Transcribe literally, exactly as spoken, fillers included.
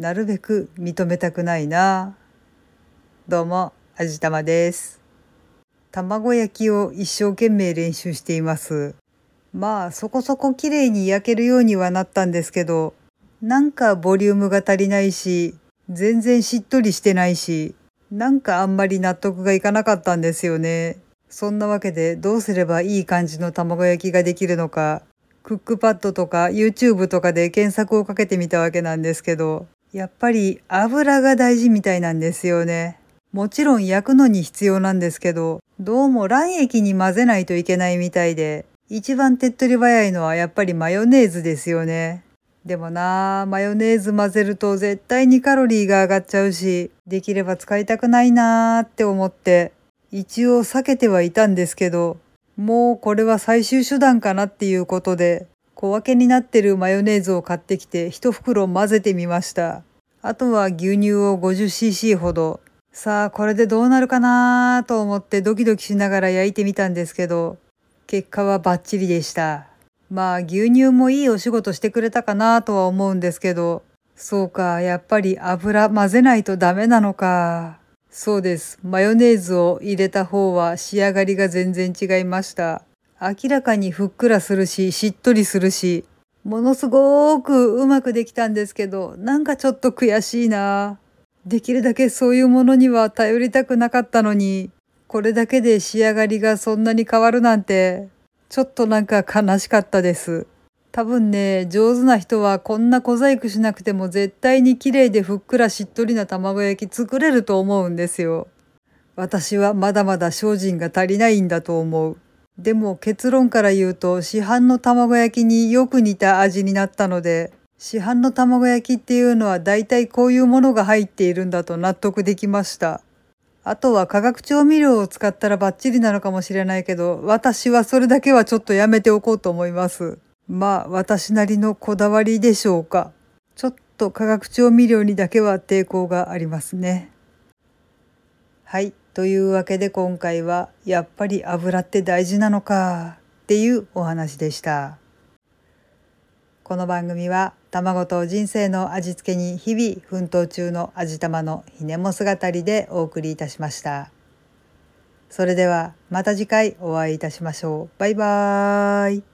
なるべく認めたくないな。どうも、あじたまです。卵焼きを一生懸命練習しています。まあ、そこそこ綺麗に焼けるようにはなったんですけど、なんかボリュームが足りないし、全然しっとりしてないし、なんかあんまり納得がいかなかったんですよね。そんなわけでどうすればいい感じの卵焼きができるのか、クックパッドとか YouTube とかで検索をかけてみたわけなんですけど、やっぱり油が大事みたいなんですよね。もちろん焼くのに必要なんですけど、どうも卵液に混ぜないといけないみたいで、一番手っ取り早いのはやっぱりマヨネーズですよね。でもなあ、マヨネーズ混ぜると絶対にカロリーが上がっちゃうし、できれば使いたくないなーって思って、一応避けてはいたんですけど、もうこれは最終手段かなっていうことで、小分けになってるマヨネーズを買ってきて一袋混ぜてみました。あとは牛乳を ごじゅっシーシー ほど。さあ、これでどうなるかなと思ってドキドキしながら焼いてみたんですけど、結果はバッチリでした。まあ牛乳もいいお仕事してくれたかなとは思うんですけど、そうか、やっぱり油混ぜないとダメなのか。そうです。マヨネーズを入れた方は仕上がりが全然違いました。明らかにふっくらするし、しっとりするし、ものすごくうまくできたんですけど、なんかちょっと悔しいな。できるだけそういうものには頼りたくなかったのに、これだけで仕上がりがそんなに変わるなんて、ちょっとなんか悲しかったです。多分ね、上手な人はこんな小細工しなくても絶対に綺麗でふっくらしっとりな卵焼き作れると思うんですよ。私はまだまだ精進が足りないんだと思う。でも結論から言うと市販の卵焼きによく似た味になったので、市販の卵焼きっていうのはだいたいこういうものが入っているんだと納得できました。あとは化学調味料を使ったらバッチリなのかもしれないけど、私はそれだけはちょっとやめておこうと思います。まあ私なりのこだわりでしょうか。ちょっと化学調味料にだけは抵抗がありますね。はい。というわけで今回はやっぱり油って大事なのかっていうお話でした。この番組は卵と人生の味付けに日々奮闘中の味玉のひねも姿りでお送りいたしました。それではまた次回お会いいたしましょう。バイバーイ。